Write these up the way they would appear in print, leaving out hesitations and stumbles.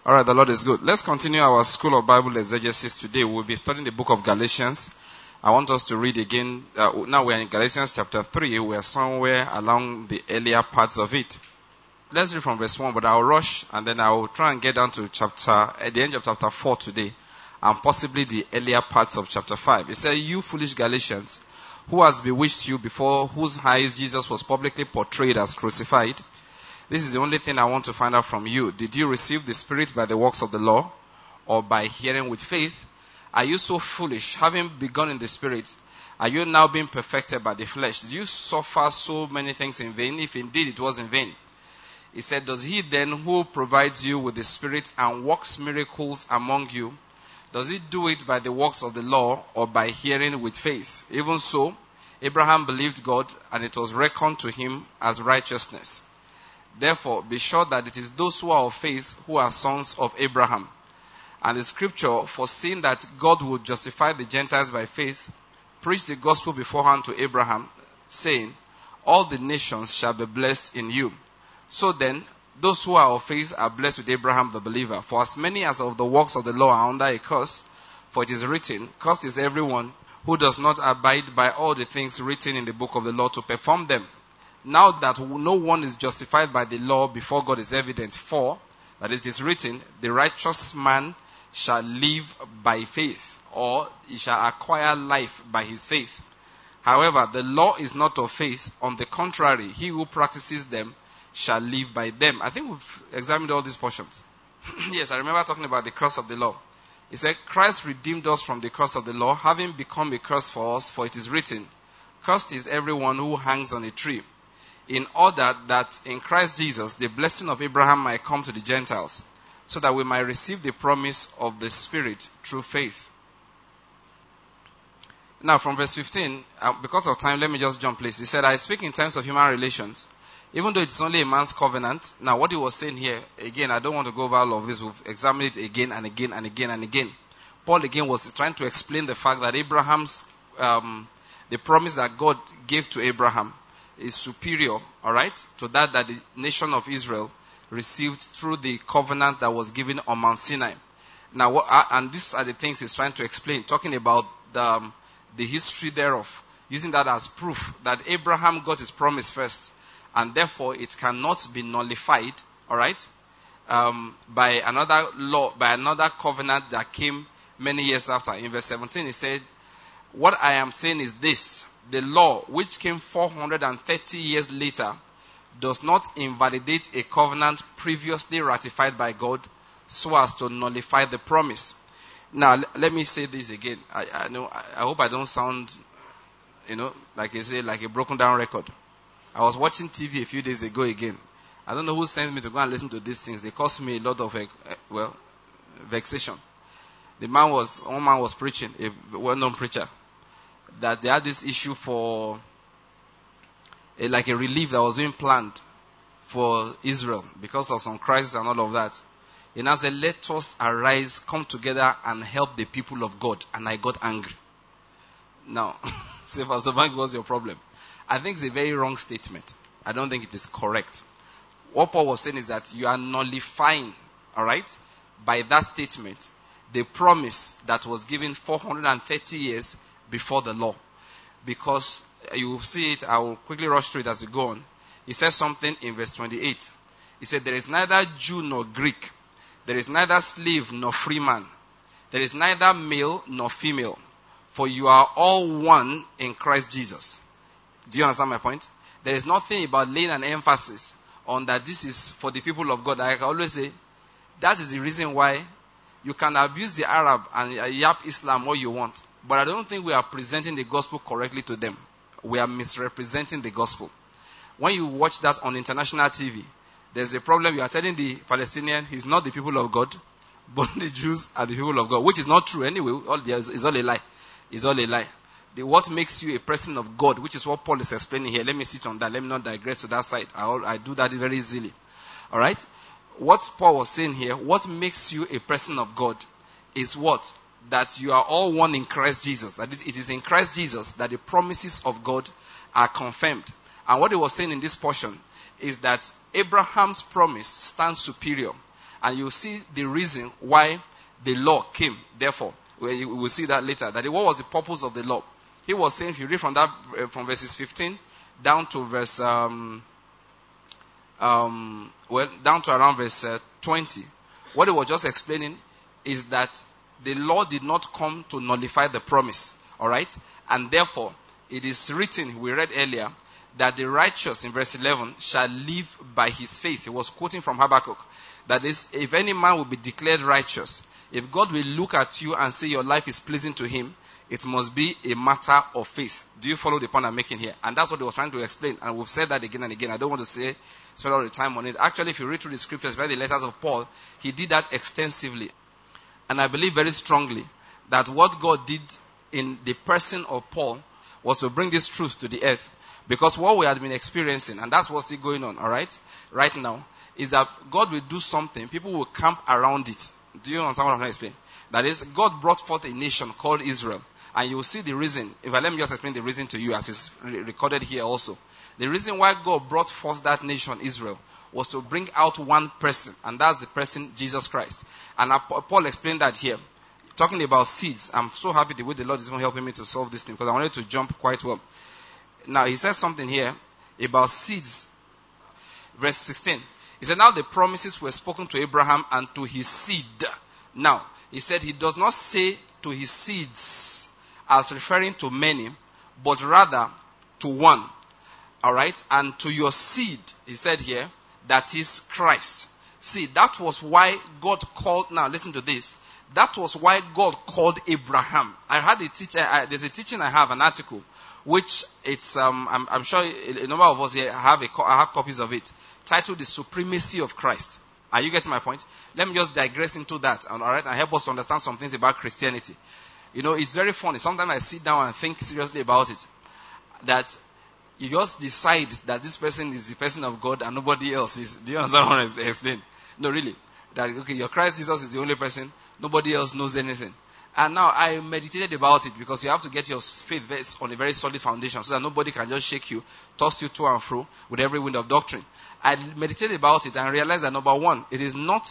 All right, the Lord is good. Let's continue our School of Bible Exegesis today. We'll be studying the book of Galatians. I want us to read again. Now we're in Galatians chapter 3. We're somewhere along the earlier parts of it. Let's read from verse 1, but I'll rush and then I'll try and get down to at the end of chapter 4 today, and possibly the earlier parts of chapter 5. It says, "You foolish Galatians, who has bewitched you, before whose eyes Jesus was publicly portrayed as crucified? This is the only thing I want to find out from you. Did you receive the Spirit by the works of the law, or by hearing with faith? Are you so foolish, having begun in the Spirit? Are you now being perfected by the flesh? Did you suffer so many things in vain, if indeed it was in vain?" He said, "Does he then who provides you with the Spirit and works miracles among you, does he do it by the works of the law, or by hearing with faith? Even so, Abraham believed God, and it was reckoned to him as righteousness. Therefore, be sure that it is those who are of faith who are sons of Abraham. And the scripture, foreseeing that God would justify the Gentiles by faith, preached the gospel beforehand to Abraham, saying, 'All the nations shall be blessed in you.' So then, those who are of faith are blessed with Abraham the believer. For as many as of the works of the law are under a curse, for it is written, 'Cursed is everyone who does not abide by all the things written in the book of the law to perform them.' Now that no one is justified by the law before God is evident, for, that it is written, 'The righteous man shall live by faith,' or he shall acquire life by his faith. However, the law is not of faith. On the contrary, he who practices them shall live by them." I think we've examined all these portions. Yes, I remember talking about the curse of the law. He said, "Christ redeemed us from the curse of the law, having become a curse for us, for it is written, 'Cursed is everyone who hangs on a tree,' in order that in Christ Jesus the blessing of Abraham might come to the Gentiles, so that we might receive the promise of the Spirit through faith." Now from verse 15, because of time, let me just jump please. He said, "I speak in terms of human relations, even though it's only a man's covenant." Now what he was saying here, again, I don't want to go over all of this. We've examined it again and again and again and again. Paul again was trying to explain the fact that Abraham's, the promise that God gave to Abraham is superior, alright, to that the nation of Israel received through the covenant that was given on Mount Sinai. Now, and these are the things he's trying to explain, talking about the history thereof, using that as proof that Abraham got his promise first, and therefore it cannot be nullified, alright, by another law, by another covenant that came many years after. In verse 17 he said, "What I am saying is this, the law, which came 430 years later, does not invalidate a covenant previously ratified by God so as to nullify the promise." Now, let me say this again. I hope I don't sound, like I say, like a broken down record. I was watching TV a few days ago again. I don't know who sent me to go and listen to these things. They cost me a lot of, vexation. One man was preaching, a well-known preacher, that they had this issue for a relief that was being planned for Israel because of some crisis and all of that. He now said, "Let us arise, come together and help the people of God." And I got angry. Now, say, "Pastor Bank, what's your problem?" I think it's a very wrong statement. I don't think it is correct. What Paul was saying is that you are nullifying, alright, by that statement, the promise that was given 430 years before the law. Because you will see it, I will quickly rush through it as we go on. He says something in verse 28. He said, "There is neither Jew nor Greek. There is neither slave nor free man. There is neither male nor female. For you are all one in Christ Jesus." Do you understand my point? There is nothing about laying an emphasis on that this is for the people of God. Like I always say, that is the reason why you can abuse the Arab and yap Islam all you want. But I don't think we are presenting the gospel correctly to them. We are misrepresenting the gospel. When you watch that on international TV, there's a problem. You are telling the Palestinian he's not the people of God, but the Jews are the people of God, which is not true anyway. It's all a lie. It's all a lie. What makes you a person of God, which is what Paul is explaining here. Let me sit on that. Let me not digress to that side. I do that very easily. Alright? What Paul was saying here, what makes you a person of God is what? That you are all one in Christ Jesus. That is, it is in Christ Jesus that the promises of God are confirmed. And what he was saying in this portion is that Abraham's promise stands superior. And you see the reason why the law came. Therefore, we will see that later. That what was the purpose of the law? He was saying, if you read from that, from verses 15 down to verse, down to around verse 20, what he was just explaining is that the law did not come to nullify the promise. All right, and therefore it is written, we read earlier, that the righteous, in verse 11, shall live by his faith. He was quoting from Habakkuk. That is, if any man will be declared righteous, if God will look at you and say your life is pleasing to him, it must be a matter of faith. Do you follow the point I'm making here? And that's what he was trying to explain. And we've said that again and again. I don't want to spend all the time on it. Actually, if you read through the scriptures, by the letters of Paul, he did that extensively. And I believe very strongly that what God did in the person of Paul was to bring this truth to the earth. Because what we had been experiencing, and that's what's still going on, all right, right now, is that God will do something, people will camp around it. Do you understand what I'm trying to explain? That is, God brought forth a nation called Israel. And you will see the reason. Let me just explain the reason to you, as it's recorded here also. The reason why God brought forth that nation, Israel, was to bring out one person, and that's the person, Jesus Christ. And Paul explained that here. Talking about seeds, I'm so happy the way the Lord is even helping me to solve this thing, because I wanted to jump quite well. Now, he says something here about seeds. Verse 16. He said, now the promises were spoken to Abraham and to his seed. Now, he said he does not say to his seeds as referring to many, but rather to one. Alright? And to your seed, he said here, that is Christ. See, that was why God called, now listen to this. That was why God called Abraham. I had a teacher, there's a teaching I have, an article, which it's, I'm sure a number of us here I have copies of it, titled The Supremacy of Christ. Are you getting my point? Let me just digress into that, alright, and help us to understand some things about Christianity. You know, it's very funny. Sometimes I sit down and think seriously about it. That you just decide that this person is the person of God and nobody else is. Do you understand what I explain? No, really. That, okay, your Christ Jesus is the only person. Nobody else knows anything. And now I meditated about it, because you have to get your faith on a very solid foundation so that nobody can just shake you, toss you to and fro with every wind of doctrine. I meditated about it and realized that, number one, it is not,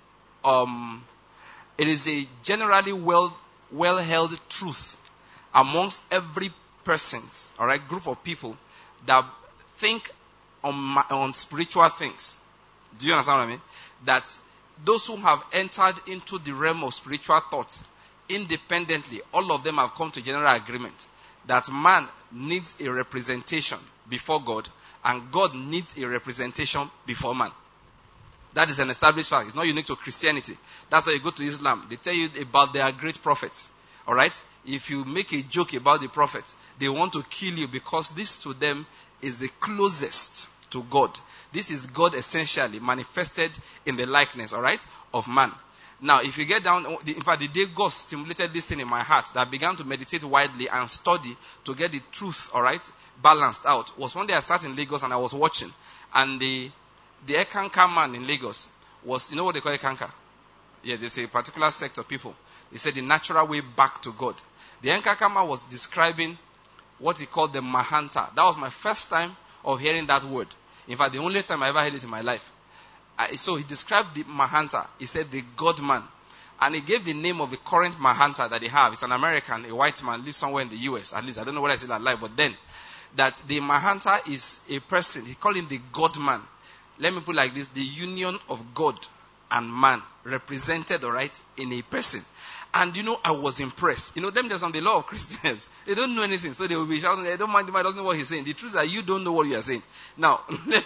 it is a generally well-held truth amongst every person's, alright, group of people that think on spiritual things. Do you understand what I mean? That those who have entered into the realm of spiritual thoughts independently, all of them have come to general agreement that man needs a representation before God, and God needs a representation before man. That is an established fact. It's not unique to Christianity. That's why you go to Islam. They tell you about their great prophets. Alright? If you make a joke about the prophet, they want to kill you, because this to them is the closest to God. This is God essentially manifested in the likeness, alright, of man. Now, if you get down, in fact, the day God stimulated this thing in my heart, that I began to meditate widely and study to get the truth, alright, balanced out, was one day I sat in Lagos and I was watching, and the Ekanka man in Lagos was, you know what they call Ekanka? Yeah, there's a particular sect of people. He said the natural way back to God. The Ekanka man was describing what he called the Mahanta. That was my first time of hearing that word. In fact, the only time I ever heard it in my life. So he described the Mahanta. He said the God man. And he gave the name of the current Mahanta that they have. It's an American, a white man, lives somewhere in the US. At least, I don't know whether it's still alive. But then, that the Mahanta is a person. He called him the God man. Let me put it like this. The union of God and man represented, alright, in a person. And you know, I was impressed. You know, them just on the law of Christians. They don't know anything. So they will be shouting, they don't mind, doesn't know what he's saying. The truth is that you don't know what you are saying. Now,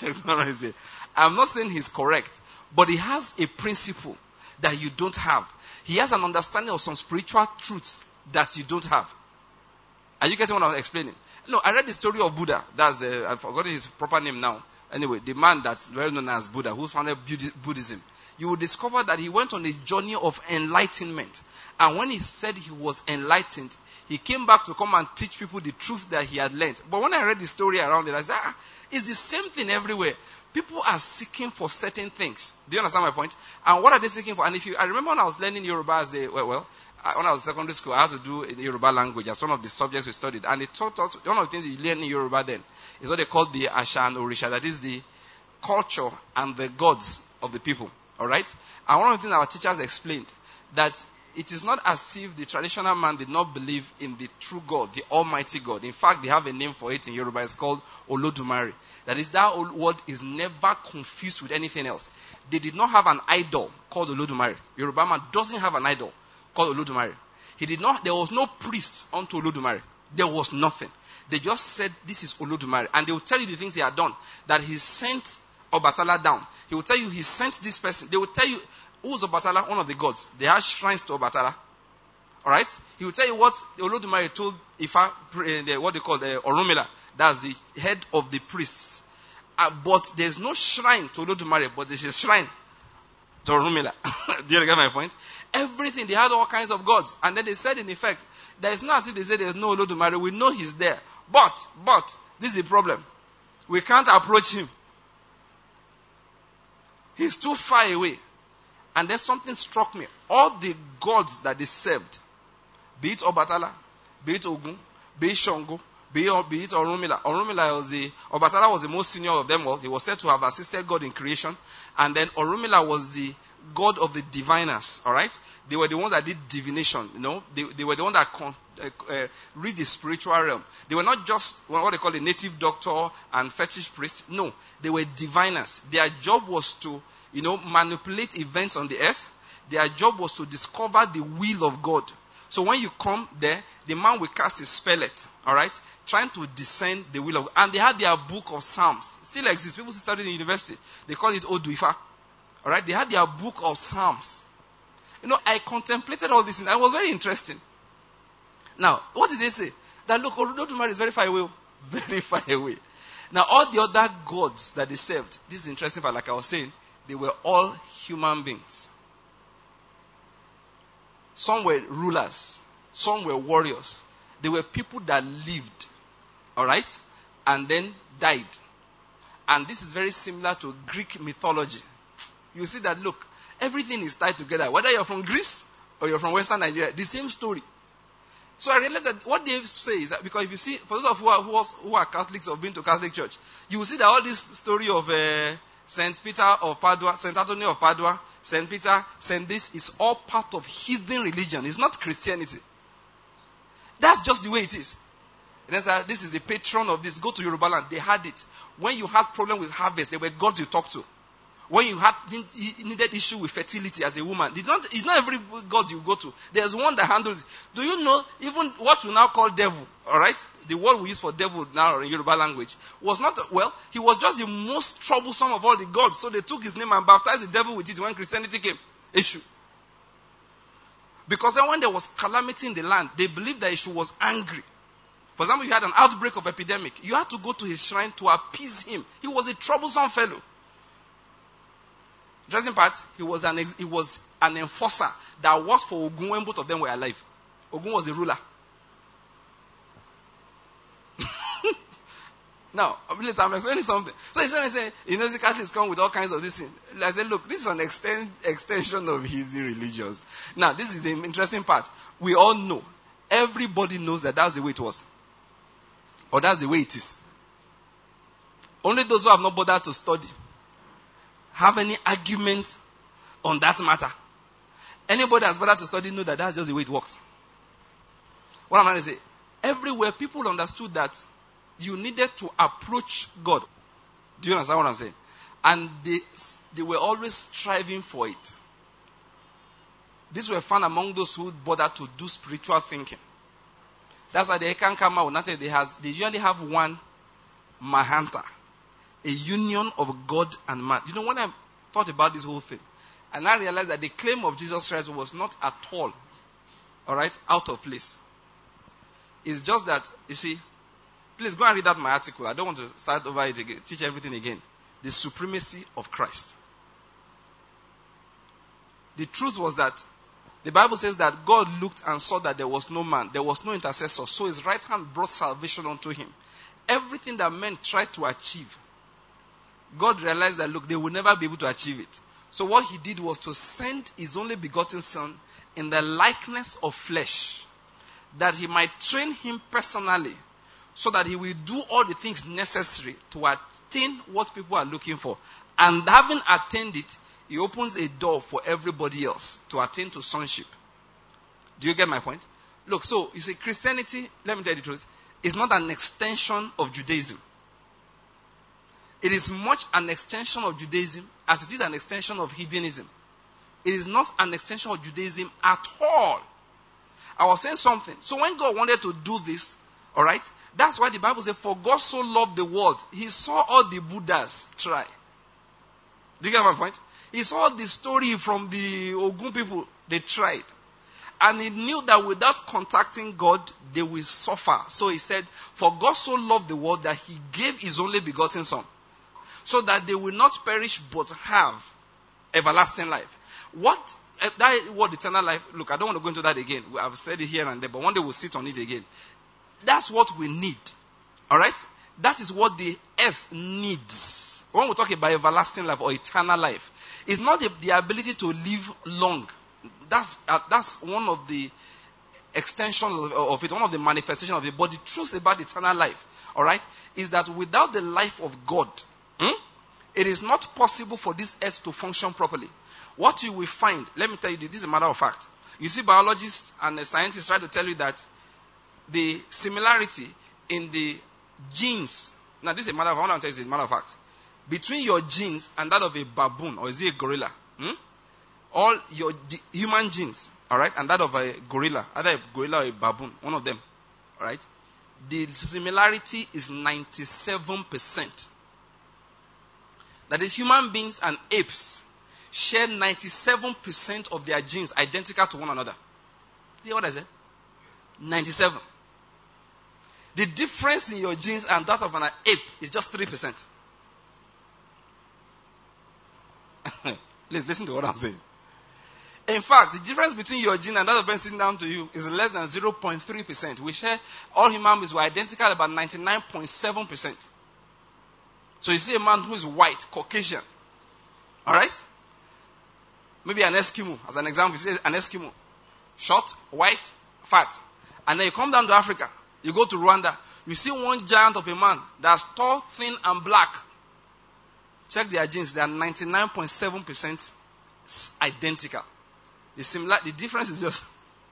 I'm not saying he's correct, but he has a principle that you don't have. He has an understanding of some spiritual truths that you don't have. Are you getting what I'm explaining? No, I read the story of Buddha. That's, I've forgotten his proper name now. Anyway, the man that's well known as Buddha, who founded Buddhism. You will discover that he went on a journey of enlightenment. And when he said he was enlightened, he came back to come and teach people the truth that he had learned. But when I read the story around it, I said, it's the same thing everywhere. People are seeking for certain things. Do you understand my point? And what are they seeking for? And I remember when I was learning Yoruba as when I was in secondary school, I had to do the Yoruba language as one of the subjects we studied. And it taught us, one of the things you learn in Yoruba then is what they call the Asha and Orisha. That is the culture and the gods of the people. Alright? And one of the things our teachers explained, that it is not as if the traditional man did not believe in the true God, the Almighty God. In fact, they have a name for it in Yoruba. It's called Olodumare. That is, that word is never confused with anything else. They did not have an idol called Olodumare. Yoruba man doesn't have an idol called Olodumare. There was no priest unto Olodumare. There was nothing. They just said, this is Olodumare. And they will tell you the things he had done. That he sent Obatala down. He will tell you he sent this person. They will tell you, who's Obatala? One of the gods. They have shrines to Obatala. Alright? He will tell you what Olodumare told Ifa, what they call Orunmila. That's the head of the priests. But there's no shrine to Olodumare, but there's a shrine to Orunmila. Do you get my point? Everything, they had all kinds of gods. And then they said, in effect, there is not as if they say there's no Olodumare. We know he's there. But, this is the problem. We can't approach him. He's too far away. And then something struck me. All the gods that they served, be it Obatala, be it Ogun, be it Shango, be it Orunmila. Obatala was the most senior of them all. He was said to have assisted God in creation. And then Orunmila was the god of the diviners. Alright? They were the ones that did divination. You know? They were the ones that read the spiritual realm. They were not just what they call a native doctor and fetish priest. No. They were diviners. Their job was to, manipulate events on the earth. Their job was to discover the will of God. So when you come there, the man will cast his spellet, alright, trying to discern the will of God. And they had their book of Psalms. It still exists. People still study in the university. They call it Oduifa. Alright, they had their book of Psalms. I contemplated all this and it was very interesting. Now, what did they say? That look, Olodumare is very far away. Very far away. Now, all the other gods that they served, this is interesting, but like I was saying, they were all human beings. Some were rulers. Some were warriors. They were people that lived. Alright? And then died. And this is very similar to Greek mythology. You see that, look, everything is tied together. Whether you're from Greece or you're from Western Nigeria, the same story. So I realized that what they say is that, because if you see, for those of who are Catholics or been to Catholic Church, you will see that all this story of St. Peter of Padua, St. Anthony of Padua, St. Peter, St. this is all part of heathen religion. It's not Christianity. That's just the way it is. This is the patron of this. Go to Yoruba land. They had it. When you had problem with harvest, they were gods you talk to. When you needed issue with fertility as a woman, it's not every god you go to. There's one that handles it. Do you know, even what we now call devil, alright? The word we use for devil now in Yoruba language was not, he was just the most troublesome of all the gods. So they took his name and baptized the devil with it when Christianity came. Issue. Because then when there was calamity in the land, they believed that Issue was angry. For example, you had an outbreak of epidemic. You had to go to his shrine to appease him. He was a troublesome fellow. Interesting part, he was an enforcer that worked for Ogun when both of them were alive. Ogun was a ruler. Now, I'm explaining something. So he's saying, the Catholics come with all kinds of this thing. I said, look, this is an extension of his religions. Now, this is the interesting part. We all know, everybody knows that that's the way it was. Or that's the way it is. Only those who have not bothered to study have any argument on that matter. Anybody that's bothered to study know that that's just the way it works. What am I going to say? Everywhere people understood that you needed to approach God. Do you understand what I'm saying? And they were always striving for it. These were found among those who bothered to do spiritual thinking. That's why the Ekan Kama Unate, they usually have one Mahanta. A union of God and man. You know, when I thought about this whole thing, and I realized that the claim of Jesus Christ was not at all, alright, out of place. It's just that, you see, please go and read out my article. I don't want to start over it again, teach everything again. The supremacy of Christ. The truth was that the Bible says that God looked and saw that there was no man, there was no intercessor, so his right hand brought salvation unto him. Everything that men tried to achieve, God realized that, look, they will never be able to achieve it. So what he did was to send his only begotten son in the likeness of flesh, that he might train him personally, so that he will do all the things necessary to attain what people are looking for. And having attained it, he opens a door for everybody else to attain to sonship. Do you get my point? Look, so you see, Christianity, let me tell you the truth, is not an extension of Judaism. It is much an extension of Judaism as it is an extension of heathenism. It is not an extension of Judaism at all. I was saying something. So when God wanted to do this, alright, that's why the Bible says, for God so loved the world, he saw all the Buddhas try. Do you get my point? He saw the story from the Ogun people, they tried. And he knew that without contacting God, they will suffer. So he said, for God so loved the world that he gave his only begotten son, so that they will not perish but have everlasting life. What that word eternal life, look, I don't want to go into that again. I've said it here and there, but one day we'll sit on it again. That's what we need. Alright? That is what the earth needs. When we talk about everlasting life or eternal life, it's not the ability to live long. That's one of the extensions of it, one of the manifestations of it. But the truth about eternal life, alright, is that without the life of God, it is not possible for this earth to function properly. What you will find, let me tell you this is a matter of fact. You see, biologists and scientists try to tell you that the similarity in the genes, now this is a matter of, I want to tell you this is a matter of fact, between your genes and that of a baboon, or is it a gorilla? All your human genes, alright, and that of a gorilla, either a gorilla or a baboon, one of them, alright, the similarity is 97%. That is, human beings and apes share 97% of their genes identical to one another. You hear what I said? 97. The difference in your genes and that of an ape is just 3%. Please listen to what I'm saying. In fact, the difference between your gene and that of person sitting down to you is less than 0.3%. We share, all human beings were identical about 99.7%. So you see a man who is white, Caucasian. Alright? Maybe an Eskimo, as an example, you see an Eskimo. Short, white, fat. And then you come down to Africa, you go to Rwanda, you see one giant of a man that's tall, thin, and black. Check their genes, they are 99.7% identical. The difference is just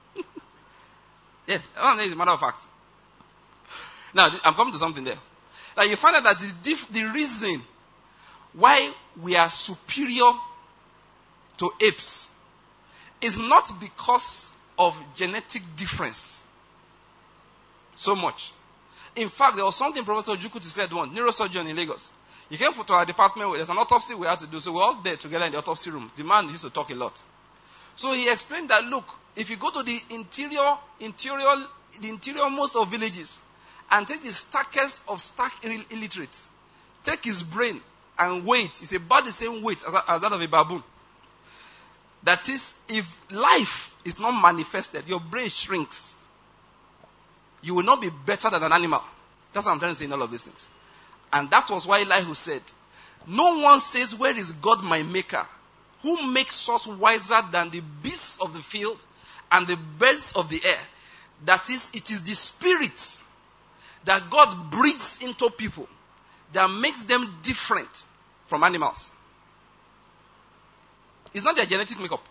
yes, it's a matter of fact. Now, I'm coming to something there. Like you find out that the reason why we are superior to apes is not because of genetic difference so much. In fact, there was something Professor Jukutu said once, neurosurgeon in Lagos. He came to our department, there's an autopsy we had to do, so we're all there together in the autopsy room. The man used to talk a lot. So he explained that, look, if you go to the interiormost of villages and take the starkest of stark illiterates, take his brain and weight, it's about the same weight as that of a baboon. That is, if life is not manifested, your brain shrinks. You will not be better than an animal. That's what I'm trying to say in all of these things. And that was why Elihu said, no one says, where is God my maker? Who makes us wiser than the beasts of the field and the birds of the air? That is, it is the spirit that God breathes into people that makes them different from animals. It's not their genetic makeup.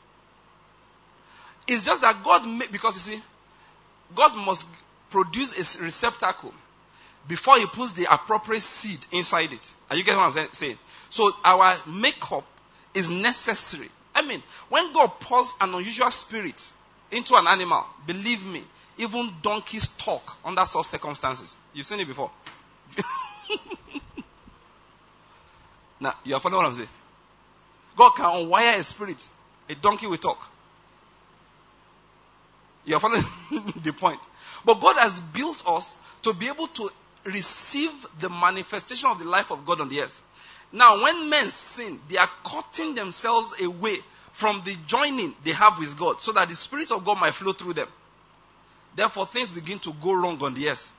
It's just that God because you see, God must produce a receptacle before he puts the appropriate seed inside it. Are you getting what I'm saying? So our makeup is necessary. I mean, when God pours an unusual spirit into an animal, believe me, even donkeys talk under such circumstances. You've seen it before. Now, you are following what I'm saying? God can unwire a spirit. A donkey will talk. You are following the point. But God has built us to be able to receive the manifestation of the life of God on the earth. Now, when men sin, they are cutting themselves away from the joining they have with God, so that the Spirit of God might flow through them. Therefore, things begin to go wrong on the earth.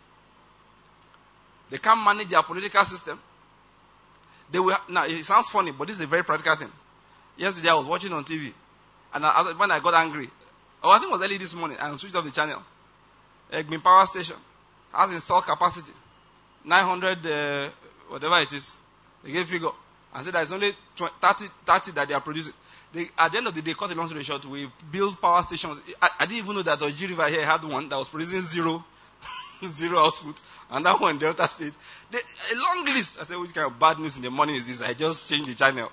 They can't manage their political system. Now, it sounds funny, but this is a very practical thing. Yesterday, I was watching on TV, and when I got angry, I think it was early this morning, and switched off the channel. Egbin Power Station has installed capacity 900, whatever it is. They gave figure. and say there's only 30 that they are producing. At the end of the day, cut a long story short, we build power stations. I didn't even know that Oji River here had one that was producing zero output, and that one in Delta State. A long list. I said, which kind of bad news in the morning is this? I just changed the channel.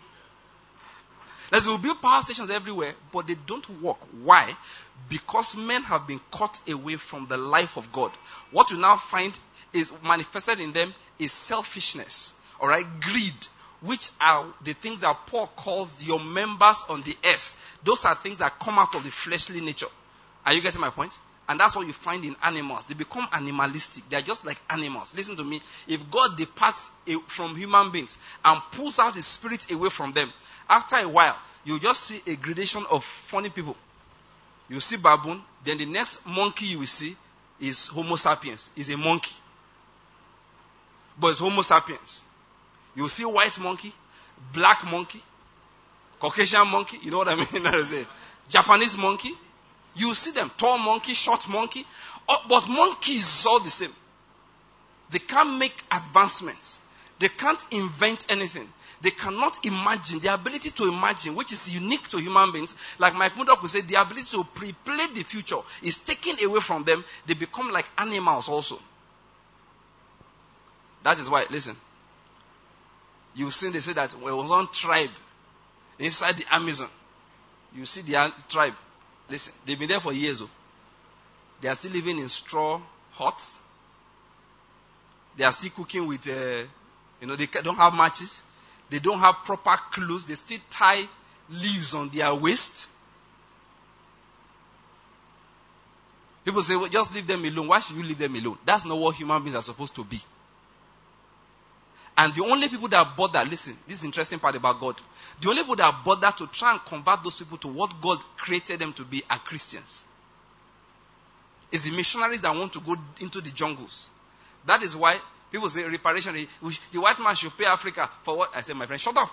That will build power stations everywhere, but they don't work. Why? Because men have been cut away from the life of God. What you now find is manifested in them is selfishness, all right, greed, which are the things that Paul calls your members on the earth. Those are things that come out of the fleshly nature. Are you getting my point? And that's what you find in animals. They become animalistic. They are just like animals. Listen to me. If God departs from human beings and pulls out his spirit away from them, after a while, you just see a gradation of funny people. You see baboon, then the next monkey you will see is Homo sapiens. Is a monkey. But it's Homo sapiens. You see white monkey, black monkey, Caucasian monkey, you know what I mean? Japanese monkey. You see them, tall monkey, short monkey. But monkeys is all the same. They can't make advancements. They can't invent anything. They cannot imagine. The ability to imagine, which is unique to human beings, like Mike Murdoch would say, the ability to pre-play the future is taken away from them. They become like animals also. That is why, listen, you've seen they say that there was one tribe inside the Amazon. You see the tribe. Listen, they've been there for years. They are still living in straw huts. They are still cooking with, they don't have matches. They don't have proper clothes. They still tie leaves on their waist. People say, well, just leave them alone. Why should you leave them alone? That's not what human beings are supposed to be. And the only people that bother, listen, this is the interesting part about God. The only people that bother to try and convert those people to what God created them to be are Christians. It's the missionaries that want to go into the jungles. That is why people say reparation, the white man should pay Africa for what? I said, my friend, shut up.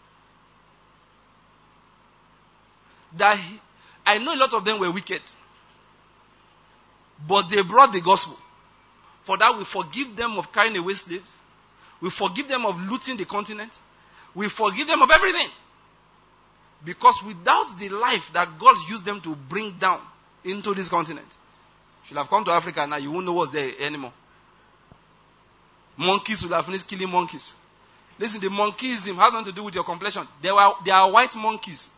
I know a lot of them were wicked. But they brought the gospel. For that we forgive them of carrying away slaves. We forgive them of looting the continent. We forgive them of everything. Because without the life that God used them to bring down into this continent, should have come to Africa now, you won't know what's there anymore. Monkeys would have finished killing monkeys. Listen, the monkeyism has nothing to do with your complexion. They are white monkeys.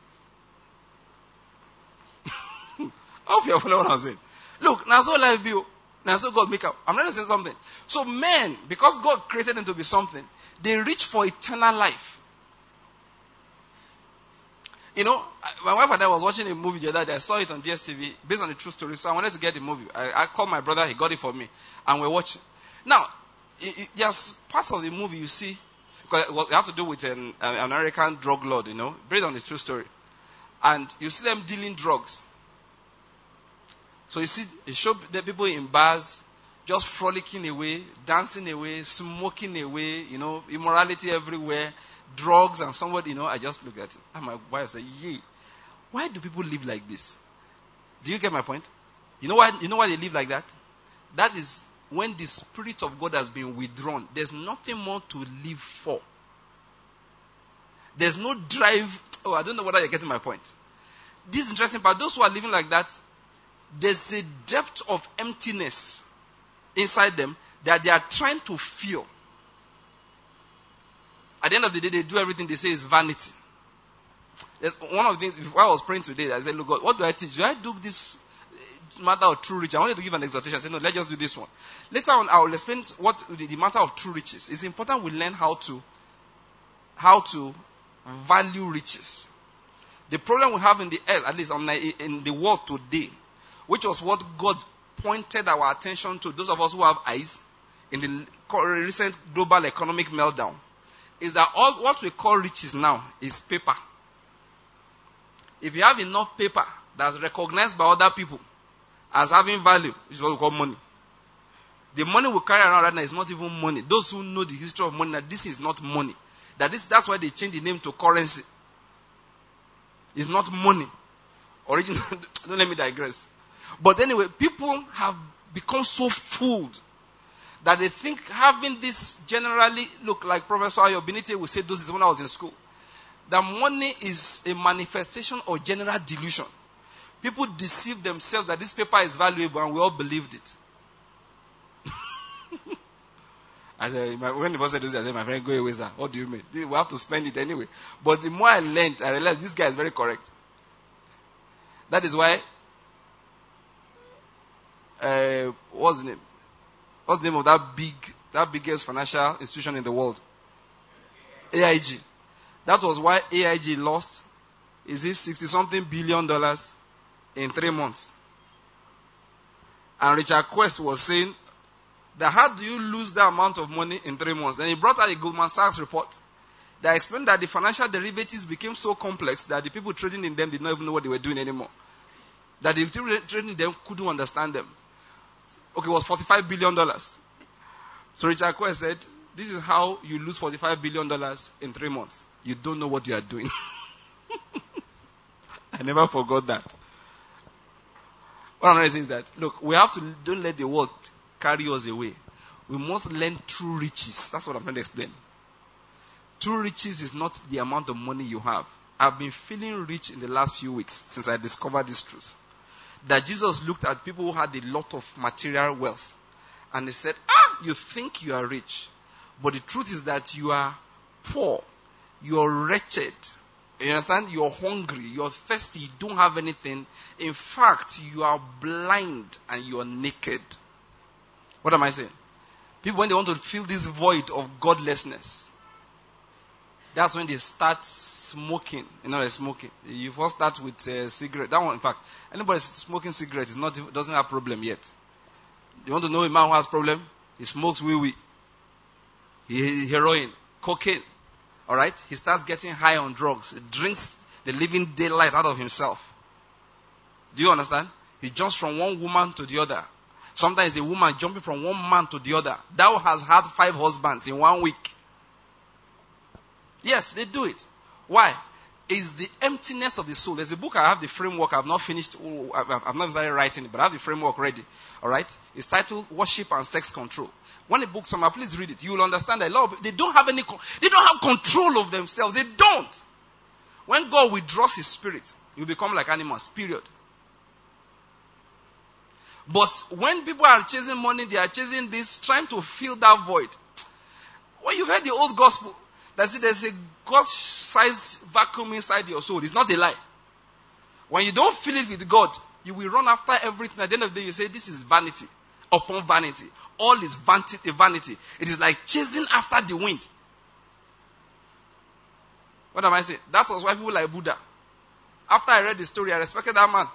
I hope you follow what I'm saying. Look, now so life be. Now so God make up. I'm not saying something. So men, because God created them to be something, they reach for eternal life. You know, my wife and I was watching a movie the other day. I saw it on DSTV based on a true story. So I wanted to get the movie. I called my brother. He got it for me. And we're watching. Now, there's parts of the movie you see, because it has to do with an American drug lord, based on a true story. And you see them dealing drugs. So you see, it shows the people in bars just frolicking away, dancing away, smoking away, immorality everywhere, drugs, and somebody, I just look at it. And my wife said, "Yay, why do people live like this?" Do you get my point? You know why they live like that? That is when the Spirit of God has been withdrawn. There's nothing more to live for. There's no drive. Oh, I don't know whether you're getting my point. This is interesting part. Those who are living like that, there's a depth of emptiness inside them that they are trying to fill. At the end of the day, they do everything they say is vanity. There's one of the things, before I was praying today, I said, "Look, God, what do I teach? Do I do this matter of true riches?" I wanted to give an exhortation. I said, "No, let's just do this one." Later on, I will explain what the matter of true riches. It's important we learn how to value riches. The problem we have in the earth, at least in the world today, which was what God pointed our attention to, those of us who have eyes, in the recent global economic meltdown, is that all what we call riches now is paper. If you have enough paper that's recognized by other people as having value, is what we call money. The money we carry around right now is not even money. Those who know the history of money, that this is not money. That's why they changed the name to currency. It's not money. Original. Don't let me digress. But anyway, people have become so fooled That they think having this generally, look, like Professor Ayo Benite will say this when I was in school, that money is a manifestation of general delusion. People deceive themselves that this paper is valuable and we all believed it. When the boss said this, I said, my friend, go away, sir. What do you mean? We have to spend it anyway. But the more I learned, I realized this guy is very correct. That is why, what's the name? What's the name of that biggest financial institution in the world? AIG. That was why AIG lost, is it $60-something billion in 3 months. And Richard Quest was saying that how do you lose that amount of money in 3 months? Then he brought out a Goldman Sachs report that explained that the financial derivatives became so complex that the people trading in them did not even know what they were doing anymore. That the people trading in them couldn't understand them. Okay, it was $45 billion. So Richard Quest said, this is how you lose $45 billion in 3 months. You don't know what you are doing. I never forgot that. What I'm trying to say is that, look, we have to, don't let the world carry us away. We must learn true riches. That's what I'm trying to explain. True riches is not the amount of money you have. I've been feeling rich in the last few weeks since I discovered this truth. That Jesus looked at people who had a lot of material wealth. And he said, you think you are rich. But the truth is that you are poor. You are wretched. You understand? You are hungry. You are thirsty. You don't have anything. In fact, you are blind and you are naked. What am I saying? People, when they want to fill this void of godlessness, that's when they start smoking. You know, they're smoking. You first start with a cigarette. That one, in fact, anybody smoking cigarettes doesn't have problem yet. You want to know a man who has problem? He smokes wee-wee. Heroin, cocaine. Alright? He starts getting high on drugs. He drinks the living daylight out of himself. Do you understand? He jumps from one woman to the other. Sometimes a woman jumping from one man to the other. Thou has had 5 husbands in 1 week. Yes, they do it. Why? It's the emptiness of the soul. There's a book, I have the framework. I've not finished. I've not started writing it, but I have the framework ready. Alright? It's titled Worship and Sex Control. When the book's come out, please read it. You will understand that a lot of they don't have control of themselves. They don't. When God withdraws his spirit, you become like animals, period. But when people are chasing money, they are chasing this, trying to fill that void. When you heard the old gospel, there's a God-sized vacuum inside your soul. It's not a lie. When you don't fill it with God, you will run after everything. At the end of the day, you say, this is vanity upon vanity. All is vanity. It is like chasing after the wind. What am I saying? That was why people like Buddha. After I read the story, I respected that man.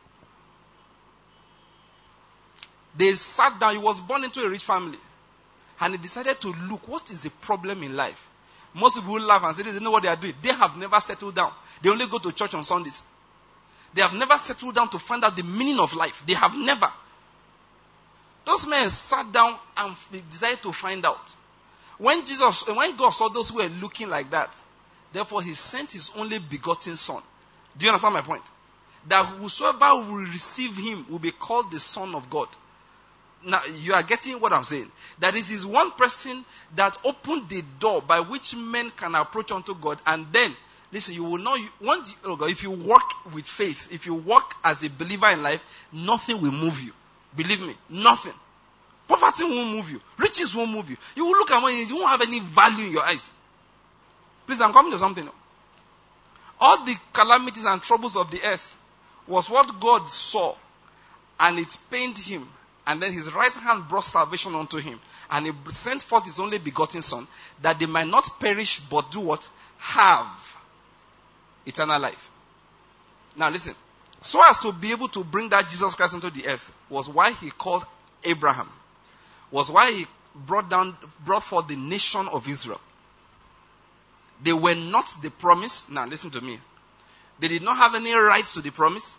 They sat down. He was born into a rich family. And he decided to look, what is the problem in life? Most people will laugh and say, they know what they are doing. They have never settled down. They only go to church on Sundays. They have never settled down to find out the meaning of life. They have never. Those men sat down and decided to find out. When God saw those who were looking like that, therefore he sent his only begotten son. Do you understand my point? That whosoever will receive him will be called the Son of God. Now, you are getting what I'm saying. That this is one person that opened the door by which men can approach unto God. And then, listen, you will know, if you walk with faith, if you walk as a believer in life, nothing will move you. Believe me, nothing. Poverty won't move you. Riches won't move you. You will look at money, you won't have any value in your eyes. Please, I'm coming to something. All the calamities and troubles of the earth was what God saw, and it pained him. And then his right hand brought salvation unto him. And he sent forth his only begotten son, that they might not perish, but do what? Have eternal life. Now listen. So as to be able to bring that Jesus Christ into the earth was why he called Abraham. Was why he brought forth the nation of Israel. They were not the promise. Now listen to me. They did not have any rights to the promise.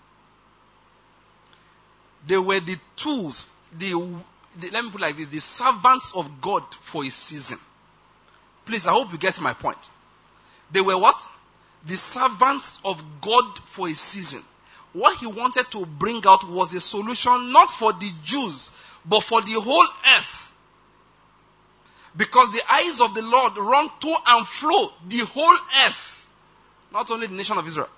They were the tools, let me put it like this, the servants of God for his season. Please, I hope you get my point. They were what? The servants of God for his season. What he wanted to bring out was a solution not for the Jews, but for the whole earth. Because the eyes of the Lord run to and fro the whole earth. Not only the nation of Israel.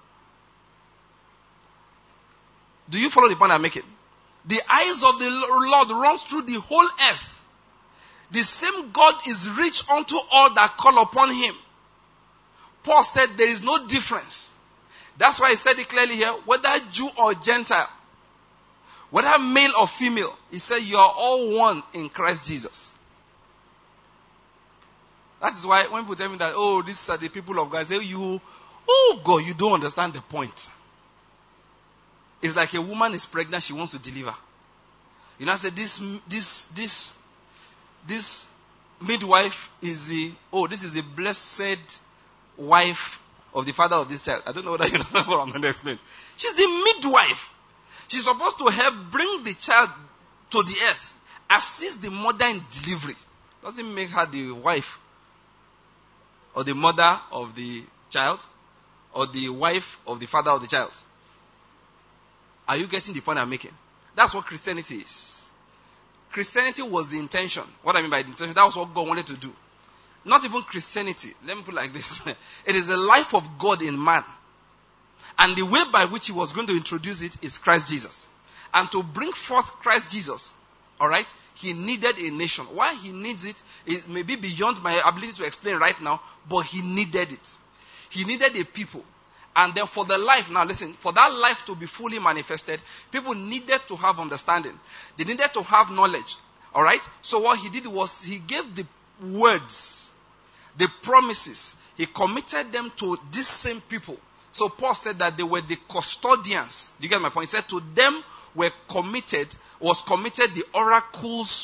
Do you follow the point I'm making? The eyes of the Lord runs through the whole earth. The same God is rich unto all that call upon him. Paul said there is no difference. That's why he said it clearly here, whether Jew or Gentile, whether male or female, he said you are all one in Christ Jesus. That is why when people tell me that, oh, these are the people of God, I say, oh God, you don't understand the point. It's like a woman is pregnant, she wants to deliver. You know, I said, this midwife is this is a blessed wife of the father of this child. I don't know whether you understand what I'm going to explain. She's the midwife. She's supposed to help bring the child to the earth, assist the mother in delivery. Doesn't make her the wife or the mother of the child or the wife of the father of the child. Are you getting the point I'm making? That's what Christianity is. Christianity was the intention. What I mean by the intention, that was what God wanted to do. Not even Christianity. Let me put it like this. It is the life of God in man. And the way by which he was going to introduce it is Christ Jesus. And to bring forth Christ Jesus, alright, he needed a nation. Why he needs it, it may be beyond my ability to explain right now, but he needed it. He needed a people. And then for the life, now listen, for that life to be fully manifested, people needed to have understanding. They needed to have knowledge. Alright? So what he did was, he gave the words, the promises, he committed them to these same people. So Paul said that they were the custodians. Do you get my point? He said to them was committed the oracles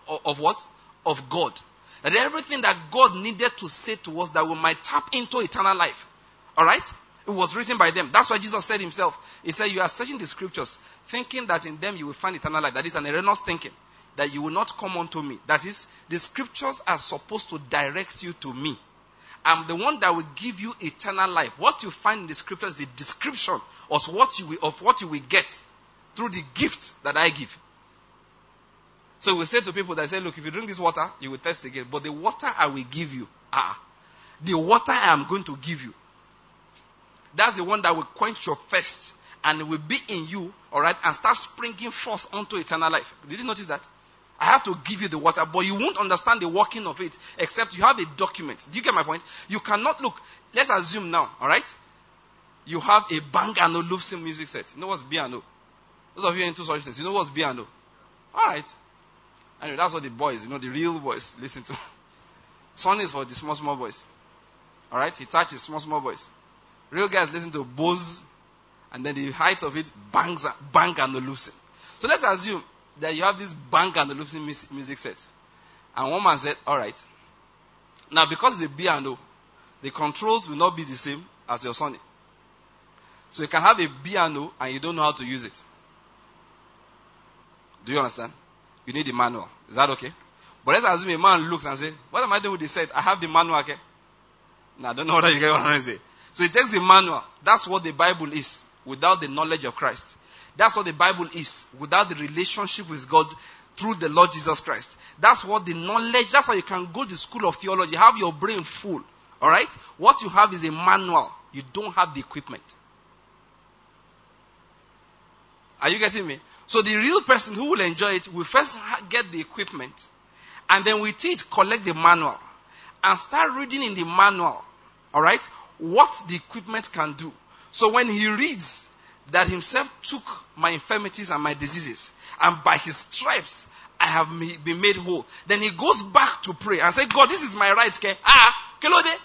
of God. That everything that God needed to say to us that we might tap into eternal life. Alright? It was written by them. That's why Jesus said himself. He said, you are searching the scriptures, thinking that in them you will find eternal life. That is an erroneous thinking. That you will not come unto me. That is, the scriptures are supposed to direct you to me. I'm the one that will give you eternal life. What you find in the scriptures is a description of what you will get through the gift that I give. So we say to people that say, look, if you drink this water, you will thirst again. But the water I will give you, the water I am going to give you, that's the one that will quench your thirst and it will be in you, alright, and start springing forth onto eternal life. Did you notice that? I have to give you the water, but you won't understand the working of it except you have a document. Do you get my point? You cannot look. Let's assume now, alright? You have a Bang & Olufsen music set. You know what's B&O? Those of you into such things, you know what's B&O? Alright. Anyway, that's what the boys, the real boys listen to. Son is for the small boys. Alright? He touches small boys. Real guys listen to Bose, and then the height of it, Bang & Olufsen. So let's assume that you have this Bang & Olufsen music set. And one man said, alright. Now because it's a B&O, the controls will not be the same as your Sony. So you can have a B&O and you don't know how to use it. Do you understand? You need the manual. Is that okay? But let's assume a man looks and says, what am I doing with the set? I have the manual, okay? Now I don't know what you get what I'm trying to say. So it takes the manual. That's what the Bible is without the knowledge of Christ. That's what the Bible is without the relationship with God through the Lord Jesus Christ. That's what the knowledge, that's how you can go to school of theology, have your brain full. Alright? What you have is a manual. You don't have the equipment. Are you getting me? So the real person who will enjoy it will first get the equipment and then with it collect the manual and start reading in the manual. Alright? What the equipment can do. So when he reads that himself took my infirmities and my diseases, and by his stripes I have been made whole, then he goes back to pray and say, God, this is my right, okay? Kelode.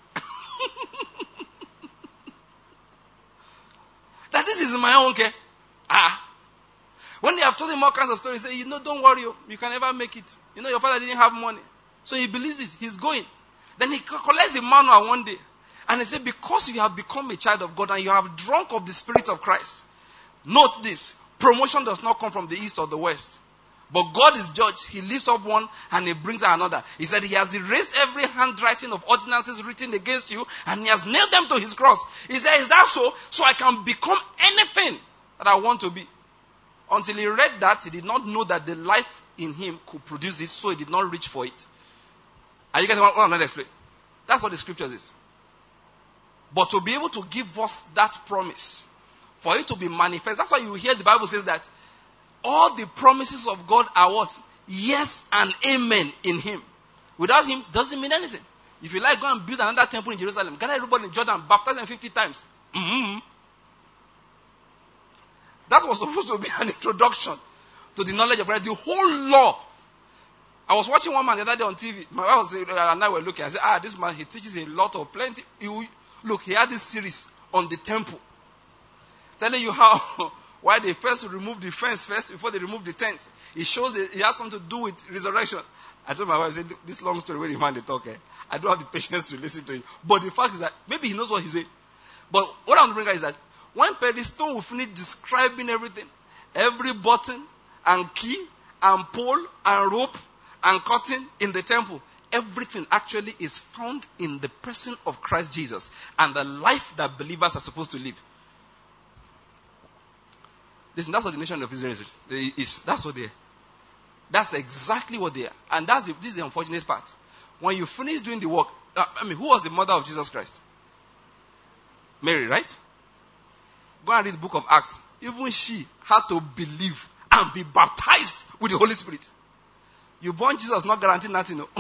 That this is my own, okay? When they have told him all kinds of stories, say, don't worry, you can never make it. Your father didn't have money. So he believes it. He's going. Then he collects the manual one day. And he said, because you have become a child of God and you have drunk of the Spirit of Christ, note this, promotion does not come from the east or the west. But God is judge. He lifts up one and he brings another. He said he has erased every handwriting of ordinances written against you and he has nailed them to his cross. He said, is that so? So I can become anything that I want to be. Until he read that, he did not know that the life in him could produce it, so he did not reach for it. Are you getting what I'm not explaining? That's what the scriptures is. But to be able to give us that promise, for it to be manifest, that's why you hear the Bible says that all the promises of God are what? Yes and amen in Him. Without Him, doesn't mean anything. If you like, go and build another temple in Jerusalem. Gather everybody in Jordan, baptize them 50 times. Mm-hmm. That was supposed to be an introduction to the knowledge of Christ. The whole law. I was watching one man the other day on TV. My wife and I were looking. I said, this man, he teaches a lot of plenty. Look, he had this series on the temple. Telling you how, why they first removed the fence first before they removed the tent. It shows it has something to do with resurrection. I told my wife, I said, this long story where the man they talk, I don't have the patience to listen to it. But the fact is that maybe he knows what he said. But what I'm bringing is that when Perry Stone will finish describing everything, every button and key and pole and rope and curtain in the temple, everything actually is found in the person of Christ Jesus and the life that believers are supposed to live. Listen, that's what the nation of Israel is. That's what they are. That's exactly what they are. And this is the unfortunate part. When you finish doing the work, who was the mother of Jesus Christ? Mary, right? Go and read the book of Acts. Even she had to believe and be baptized with the Holy Spirit. You born Jesus, not guaranteed nothing. No.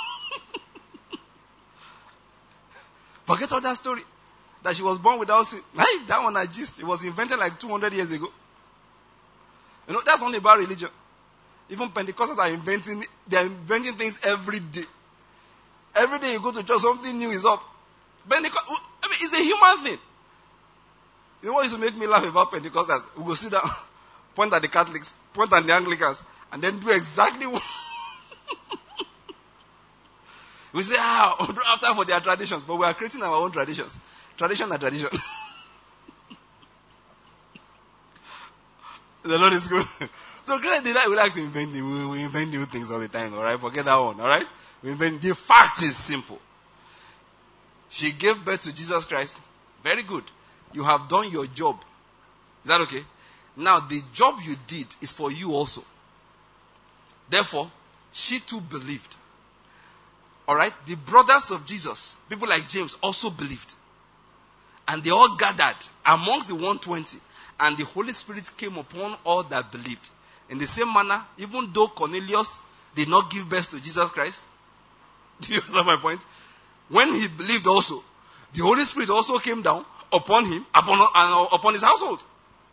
Forget all that story. That she was born without sin. Right? That one I gist. It was invented like 200 years ago. You know, that's only about religion. Even Pentecostals are inventing things every day. Every day you go to church, something new is up. It's a human thing. You know what used to make me laugh about Pentecostals? We go sit down, point at the Catholics, point at the Anglicans, and then do exactly what we say, after for their traditions, but we are creating our own traditions. Tradition and tradition. The Lord is good. So we like to invent we invent new things all the time, alright? Forget that one, alright? The fact is simple. She gave birth to Jesus Christ. Very good. You have done your job. Is that okay? Now, the job you did is for you also. Therefore, she too believed. Alright? The brothers of Jesus, people like James, also believed. And they all gathered amongst the 120. And the Holy Spirit came upon all that believed. In the same manner, even though Cornelius did not give birth to Jesus Christ, do you understand my point? When he believed also, the Holy Spirit also came down upon him, upon his household.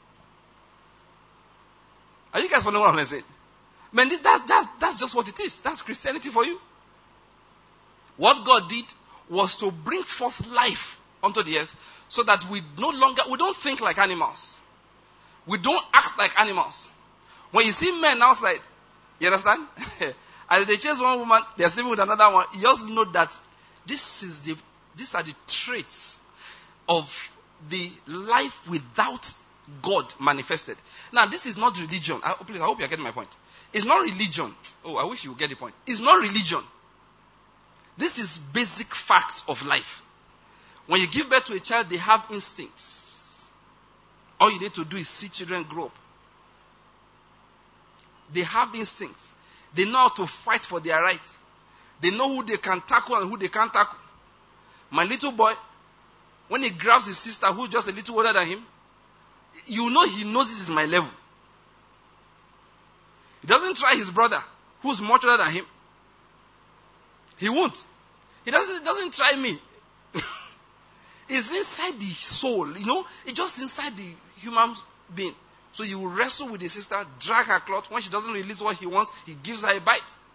Are you guys following what I'm saying? Man, that's just what it is. That's Christianity for you. What God did was to bring forth life onto the earth so that we don't think like animals. We don't act like animals. When you see men outside, you understand? As they chase one woman, they're sleeping with another one. You just know that these are the traits of the life without God manifested. Now, this is not religion. I hope you're getting my point. It's not religion. Oh, I wish you would get the point. It's not religion. This is basic facts of life. When you give birth to a child, they have instincts. All you need to do is see children grow up. They have instincts. They know how to fight for their rights. They know who they can tackle and who they can't tackle. My little boy, when he grabs his sister who's just a little older than him, you know he knows this is my level. He doesn't try his brother who's much older than him. He won't. He doesn't try me. It's inside the soul, it's just inside the human being. So you wrestle with the sister, drag her cloth. When she doesn't release what he wants, he gives her a bite.